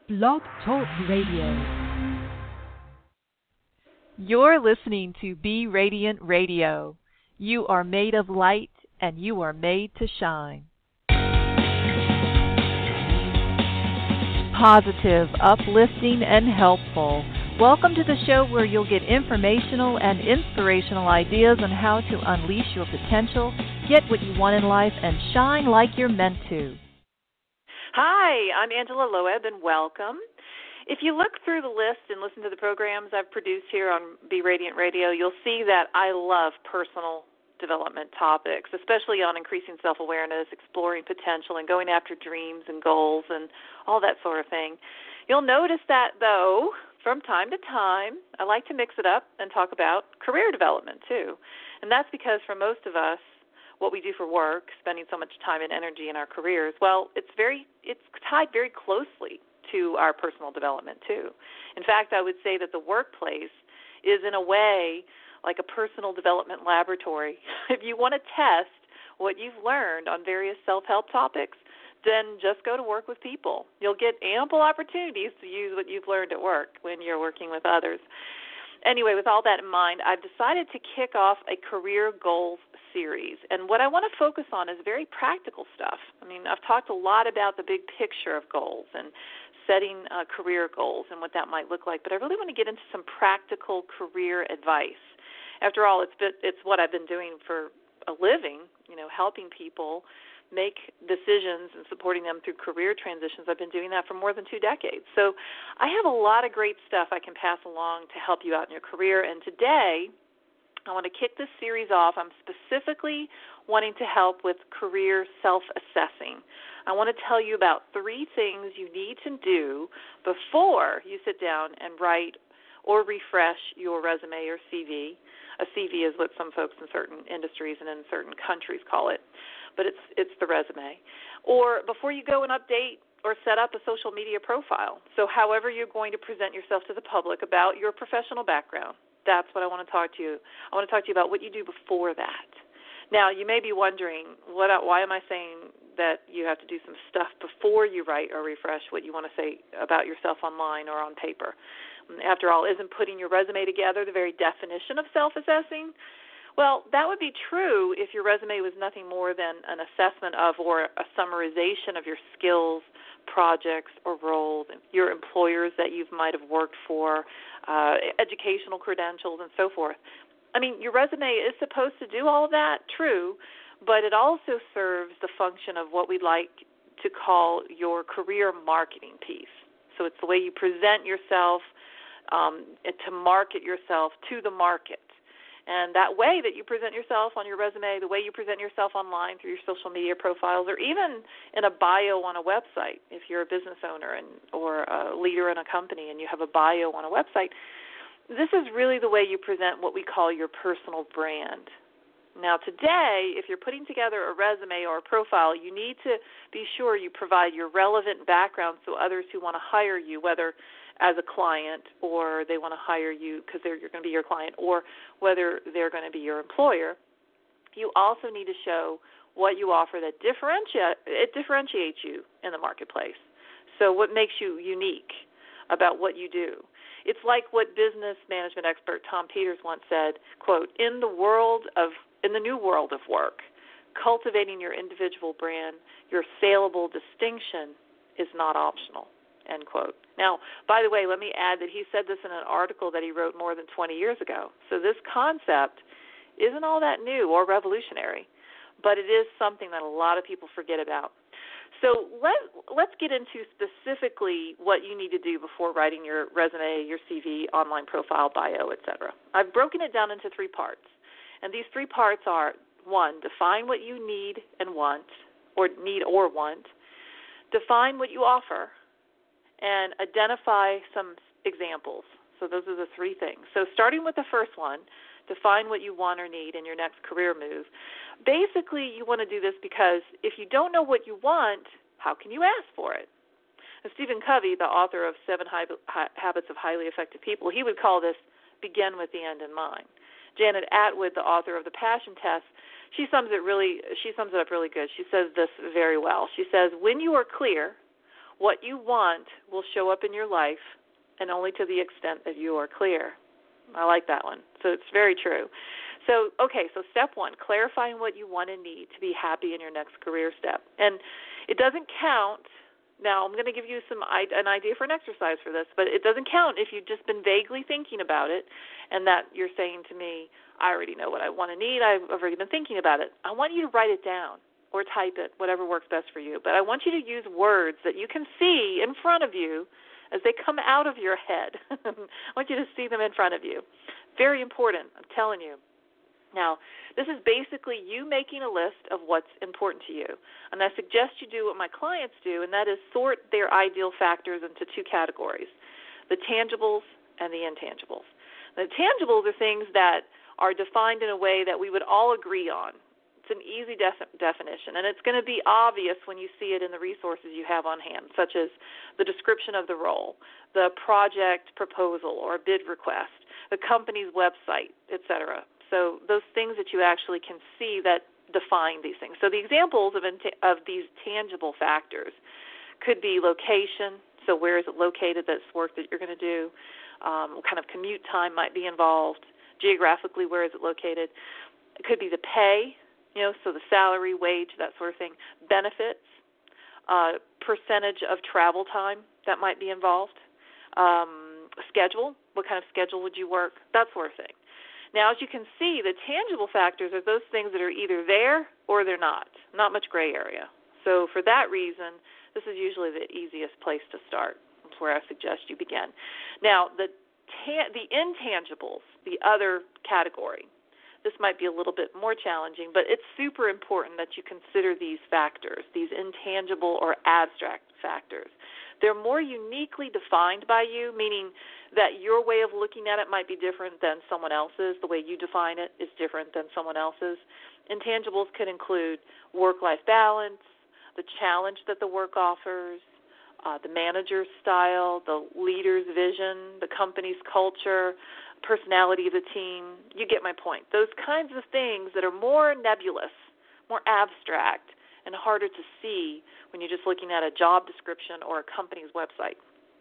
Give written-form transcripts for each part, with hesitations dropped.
Blog Talk Radio. You're listening to Be Radiant Radio. You are made of light, and you are made to shine. Positive, uplifting, and helpful. Welcome to the show where you'll get informational and inspirational ideas on how to unleash your potential, get what you want in life, and shine like you're meant to. Hi, I'm Angela Loeb, and welcome. If you look through the list and listen to the programs I've produced here on Be Radiant Radio, you'll see that I love personal development topics, especially on increasing self-awareness, exploring potential, and going after dreams and goals and all that sort of thing. You'll notice that, though, from time to time, I like to mix it up and talk about career development, too. And that's because for most of us, what we do for work, spending so much time and energy in our careers, well, it's tied very closely to our personal development, too. In fact, I would say that the workplace is, in a way, like a personal development laboratory. If you want to test what you've learned on various self-help topics, then just go to work with people. You'll get ample opportunities to use what you've learned at work when you're working with others. Anyway, with all that in mind, I've decided to kick off a career goals series. And what I want to focus on is very practical stuff. I mean, I've talked a lot about the big picture of goals and setting career goals and what that might look like, but I really want to get into some practical career advice. After all, it's what I've been doing for a living, helping people make decisions and supporting them through career transitions. I've been doing that for more than 2 decades. So I have a lot of great stuff I can pass along to help you out in your career. And today, I want to kick this series off. I'm specifically wanting to help with career self-assessing. I want to tell you about 3 things you need to do before you sit down and write or refresh your resume or CV. A CV is what some folks in certain industries and in certain countries call it, but it's the resume. Or before you go and update or set up a social media profile. So however you're going to present yourself to the public about your professional background, that's what I want to talk to you. I want to talk to you about what you do before that. Now, you may be wondering, why am I saying that you have to do some stuff before you write or refresh what you want to say about yourself online or on paper? After all, isn't putting your resume together the very definition of self-assessing? Well, that would be true if your resume was nothing more than an assessment of or a summarization of your skills, projects, or roles, your employers that you might have worked for, educational credentials, and so forth. I mean, your resume is supposed to do all of that, true, but it also serves the function of what we'd like to call your career marketing piece. So it's the way you present yourself, to market yourself to the market. And that way that you present yourself on your resume, the way you present yourself online through your social media profiles, or even in a bio on a website, if you're a business owner or a leader in a company and you have a bio on a website, this is really the way you present what we call your personal brand. Now, today, if you're putting together a resume or a profile, you need to be sure you provide your relevant background so others who want to hire you, whether as a client or they want to hire you because you're going to be your client, or whether they're going to be your employer, you also need to show what you offer that differentiates you in the marketplace. So what makes you unique about what you do? It's like what business management expert Tom Peters once said, quote, in the new world of work, cultivating your individual brand, your saleable distinction is not optional, end quote. Now, by the way, let me add that he said this in an article that he wrote more than 20 years ago. So this concept isn't all that new or revolutionary, but it is something that a lot of people forget about. So let's get into specifically what you need to do before writing your resume, your CV, online profile, bio, etc. I've broken it down into 3 parts. And these 3 parts are, 1, define what you need and want, or need or want. Define what you offer, and identify some examples. So those are the 3 things. So starting with the first one, define what you want or need in your next career move. Basically, you want to do this because if you don't know what you want, how can you ask for it? And Stephen Covey, the author of 7 Habits of Highly Effective People, he would call this begin with the end in mind. Janet Attwood, the author of The Passion Test, she sums it up really good. She says this very well. She says, when you are clear What you want will show up in your life, and only to the extent that you are clear. I like that one. So it's very true. So step one, clarifying what you want and need to be happy in your next career step. And it doesn't count. Now, I'm going to give you an idea for an exercise for this, but it doesn't count if you've just been vaguely thinking about it and that you're saying to me, I already know what I want and need. I've already been thinking about it. I want you to write it down or type it, whatever works best for you. But I want you to use words that you can see in front of you as they come out of your head. I want you to see them in front of you. Very important, I'm telling you. Now, this is basically you making a list of what's important to you. And I suggest you do what my clients do, and that is sort their ideal factors into two categories, the tangibles and the intangibles. The tangibles are things that are defined in a way that we would all agree on. It's an easy definition, and it's going to be obvious when you see it in the resources you have on hand, such as the description of the role, the project proposal or bid request, the company's website, etc. So those things that you actually can see that define these things. So the examples of these tangible factors could be location. So where is it located, that's work that you're going to do? What kind of commute time might be involved? Geographically, where is it located? It could be the pay, so the salary, wage, that sort of thing. Benefits, percentage of travel time that might be involved. Schedule, what kind of schedule would you work? That sort of thing. Now, as you can see, the tangible factors are those things that are either there or they're not much gray area. So for that reason, this is usually the easiest place to start. That's where I suggest you begin. Now, the intangibles, the other category, this might be a little bit more challenging, but it's super important that you consider these factors, these intangible or abstract factors. They're more uniquely defined by you, meaning that your way of looking at it might be different than someone else's. The way you define it is different than someone else's. Intangibles could include work-life balance, the challenge that the work offers, the manager's style, the leader's vision, the company's culture, personality of the team. You get my point. Those kinds of things that are more nebulous, more abstract, and harder to see when you're just looking at a job description or a company's website.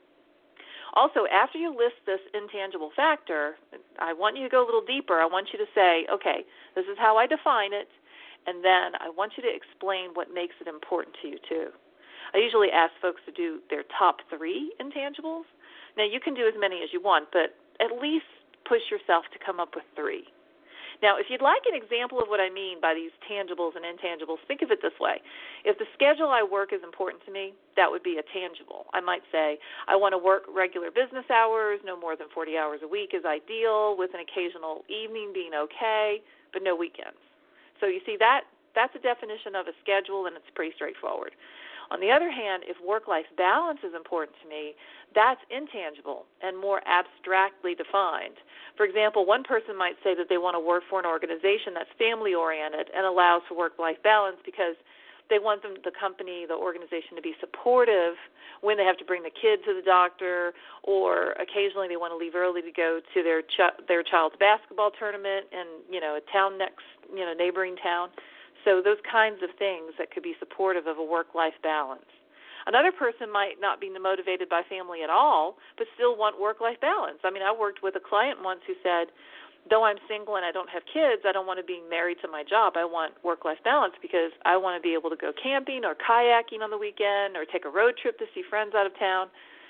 Also, after you list this intangible factor, I want you to go a little deeper. I want you to say, okay, this is how I define it, and then I want you to explain what makes it important to you, too. I usually ask folks to do their top 3 intangibles. Now, you can do as many as you want, but at least push yourself to come up with 3. Now, if you'd like an example of what I mean by these tangibles and intangibles, think of it this way. If the schedule I work is important to me, that would be a tangible. I might say, I want to work regular business hours, no more than 40 hours a week is ideal, with an occasional evening being okay, but no weekends. So you see, that's a definition of a schedule, and it's pretty straightforward. On the other hand, if work-life balance is important to me, that's intangible and more abstractly defined. For example, one person might say that they want to work for an organization that's family-oriented and allows for work-life balance because they want the company, the organization, to be supportive when they have to bring the kid to the doctor, or occasionally they want to leave early to go to their child's basketball tournament in a town next, neighboring town. So those kinds of things that could be supportive of a work-life balance. Another person might not be motivated by family at all, but still want work-life balance. I mean, I worked with a client once who said, though I'm single and I don't have kids, I don't want to be married to my job. I want work-life balance because I want to be able to go camping or kayaking on the weekend or take a road trip to see friends out of town.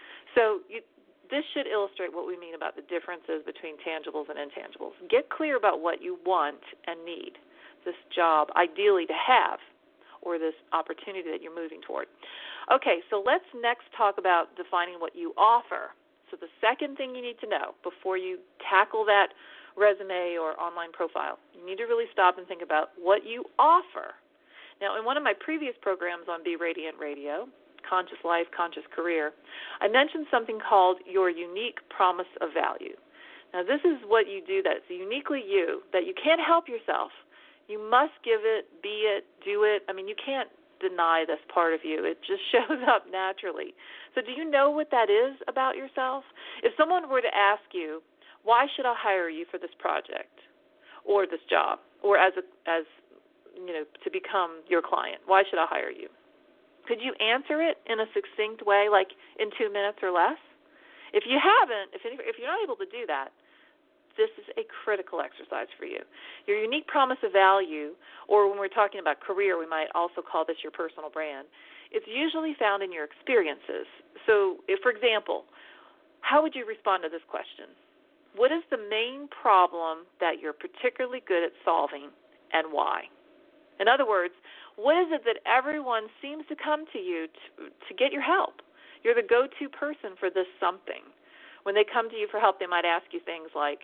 So this should illustrate what we mean about the differences between tangibles and intangibles. Get clear about what you want and need this job ideally to have, or this opportunity that you're moving toward. Okay, so let's next talk about defining what you offer. So the second thing you need to know before you tackle that resume or online profile, you need to really stop and think about what you offer. Now, in one of my previous programs on Be Radiant Radio, Conscious Life, Conscious Career, I mentioned something called your unique promise of value. Now, this is what you do that's uniquely you, that you can't help yourself. You must give it, be it, do it. I mean, you can't deny this part of you. It just shows up naturally. So do you know what that is about yourself? If someone were to ask you, why should I hire you for this project or this job, or as to become your client, why should I hire you? Could you answer it in a succinct way, like in 2 minutes or less? If you haven't, if you're not able to do that, this is a critical exercise for you. Your unique promise of value, or when we're talking about career, we might also call this your personal brand, it's usually found in your experiences. So, if, for example, how would you respond to this question? What is the main problem that you're particularly good at solving, and why? In other words, what is it that everyone seems to come to you to get your help? You're the go-to person for this something. When they come to you for help, they might ask you things like,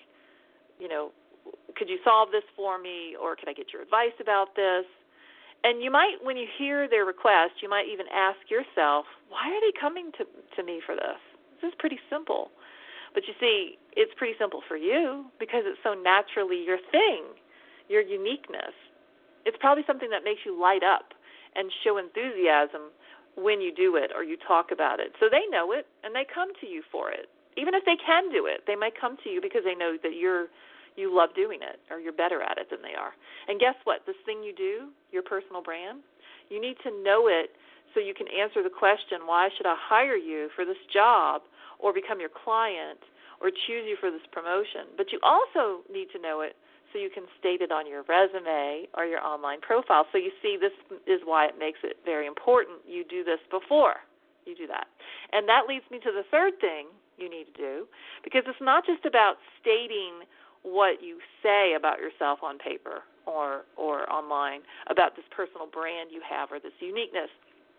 could you solve this for me, or could I get your advice about this? And you might, when you hear their request, you might even ask yourself, why are they coming to me for this? This is pretty simple. But you see, it's pretty simple for you because it's so naturally your thing, your uniqueness. It's probably something that makes you light up and show enthusiasm when you do it or you talk about it. So they know it, and they come to you for it. Even if they can do it, they might come to you because they know that you love doing it or you're better at it than they are. And guess what? This thing you do, your personal brand, you need to know it so you can answer the question, why should I hire you for this job or become your client or choose you for this promotion? But you also need to know it so you can state it on your resume or your online profile. So you see, this is why it makes it very important you do this before you do that. And that leads me to the third thing you need to do, because it's not just about stating what you say about yourself on paper or online about this personal brand you have or this uniqueness.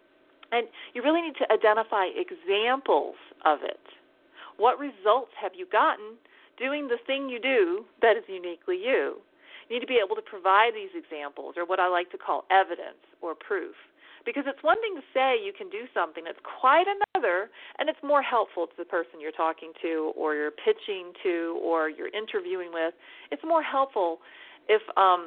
And you really need to identify examples of it. What results have you gotten doing the thing you do that is uniquely you? You need to be able to provide these examples, or what I like to call evidence or proof. Because it's one thing to say you can do something, it's quite another, and it's more helpful to the person you're talking to or you're pitching to or you're interviewing with. It's more helpful if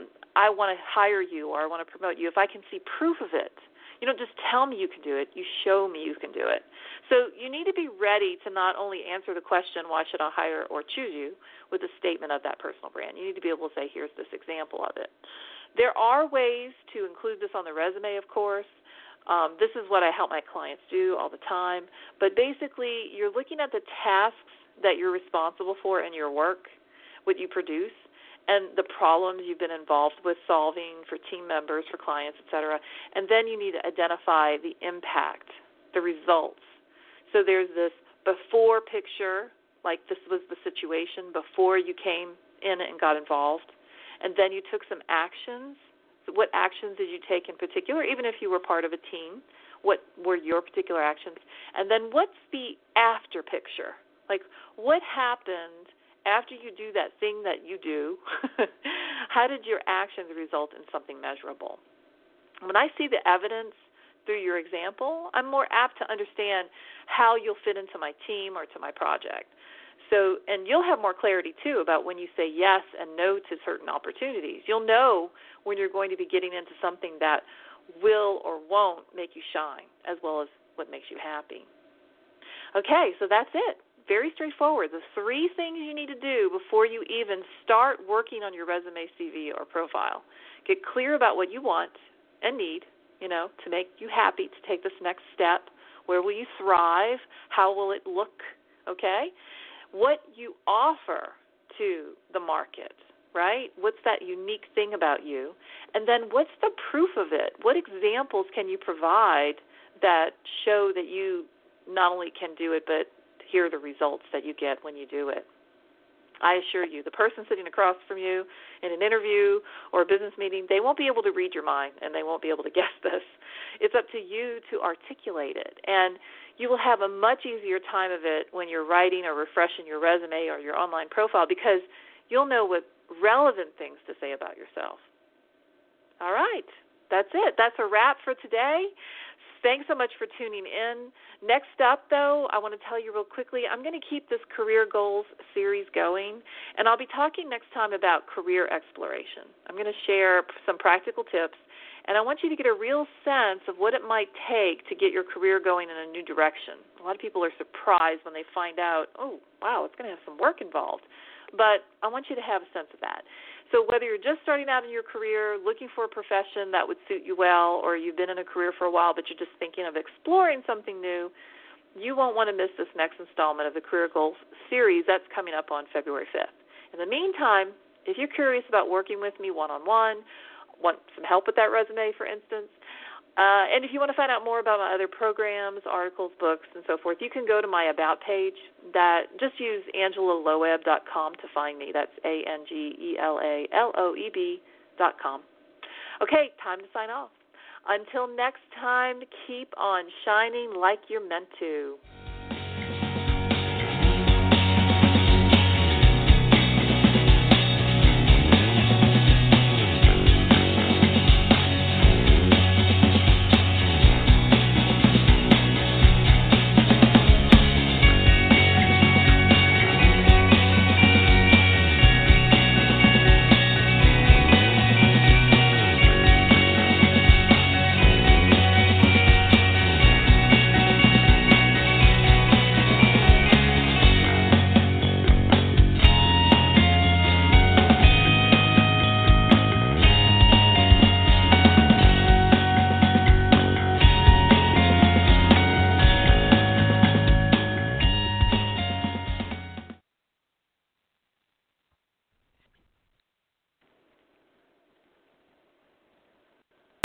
I want to hire you or I want to promote you, if I can see proof of it. You don't just tell me you can do it, you show me you can do it. So you need to be ready to not only answer the question, why should I hire or choose you, with a statement of that personal brand. You need to be able to say, here's this example of it. There are ways to include this on the resume, of course. This is what I help my clients do all the time. But basically, you're looking at the tasks that you're responsible for in your work, what you produce, and the problems you've been involved with solving for team members, for clients, et cetera. And then you need to identify the impact, the results. So there's this before picture, like this was the situation before you came in and got involved. And then you took some actions. So what actions did you take in particular, even if you were part of a team? What were your particular actions? And then what's the after picture? Like, what happened after you do that thing that you do? How did your actions result in something measurable? When I see the evidence through your example, I'm more apt to understand how you'll fit into my team or to my project. So, and you'll have more clarity, too, about when you say yes and no to certain opportunities. You'll know when you're going to be getting into something that will or won't make you shine, as well as what makes you happy. Okay, so that's it. Very straightforward. The 3 things you need to do before you even start working on your resume, CV, or profile. Get clear about what you want and need, to make you happy to take this next step. Where will you thrive? How will it look? Okay? What you offer to the market, right? What's that unique thing about you? And then what's the proof of it? What examples can you provide that show that you not only can do it, but here are the results that you get when you do it? I assure you, the person sitting across from you in an interview or a business meeting, they won't be able to read your mind and they won't be able to guess this. It's up to you to articulate it. And you will have a much easier time of it when you're writing or refreshing your resume or your online profile, because you'll know what relevant things to say about yourself. All right. That's it. That's a wrap for today. Thanks so much for tuning in. Next up, though, I want to tell you real quickly, I'm going to keep this Career Goals series going, and I'll be talking next time about career exploration. I'm going to share some practical tips, and I want you to get a real sense of what it might take to get your career going in a new direction. A lot of people are surprised when they find out, oh, wow, it's going to have some work involved. but I want you to have a sense of that. So whether you're just starting out in your career, looking for a profession that would suit you well, or you've been in a career for a while but you're just thinking of exploring something new, you won't want to miss this next installment of the Career Goals series that's coming up on February 5th. In the meantime, if you're curious about working with me one-on-one, want some help with that resume, for instance, and if you want to find out more about my other programs, articles, books, and so forth, you can go to my About page. Just use AngelaLoeb.com to find me. That's ANGELALOEB.com. Okay, time to sign off. Until next time, keep on shining like you're meant to.